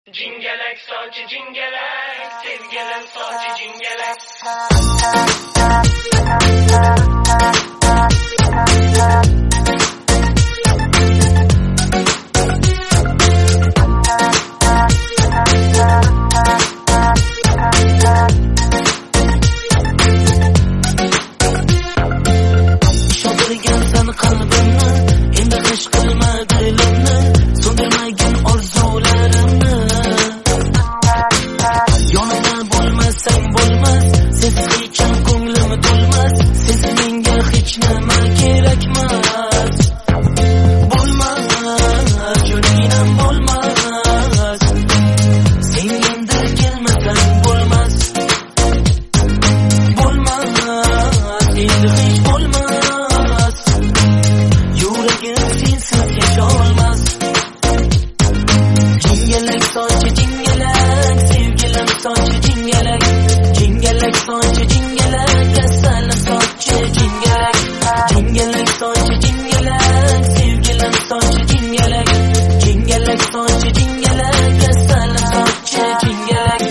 Jingalak sochi jingalak, sevgilim sochi jingalak. Shodirgan seni qalbimni, endi qish qilma dilimni, so'ndirmagin orzularimni. Yonimda bo'lmasang bo'lmas, sensiz hecham ko'nglim to'lmas, sensiz menga hech nima kerakmas. Bo'lmas, jo'ninam bo'lmas, sen endi kelmasang bo'lmas. Bo'lmas, endi hech bo'lmas, yuragim sensiz yasholmas. Jingalak sochi jingalak, sevgilim sochi jingalak. Jingalak sochi jingalak, kasalim sochi jingalak. Jingalak sochi jingalak, sevgilim sochi jingalak. Jingalak sochi jingalak, kasalim sochi jingalak.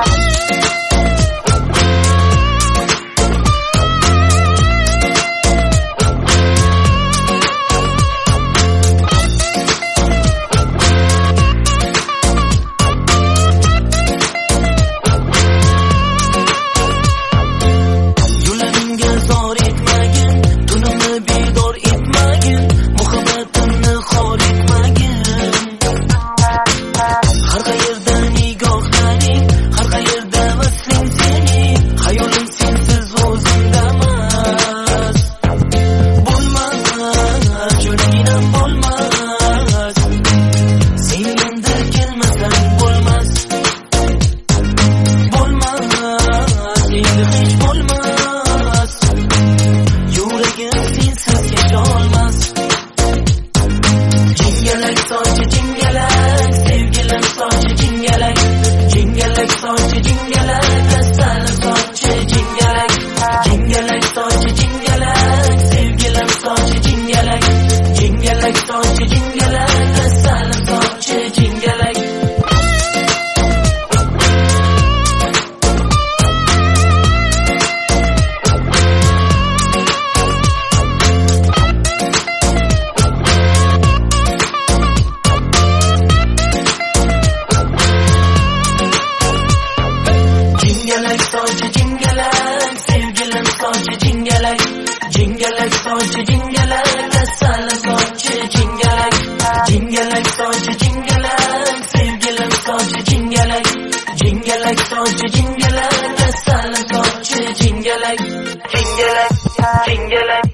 Jingalak sochi jingalak, sevgilim sochi jingalak. Jingalak sochi jingalak, kasalim sochi jingalak. Jingalak sochi jingalak, sevgilim sochi jingalak. Jingalak sochi jingalak, kasalim sochi jingalak. Jingalak, jingalak.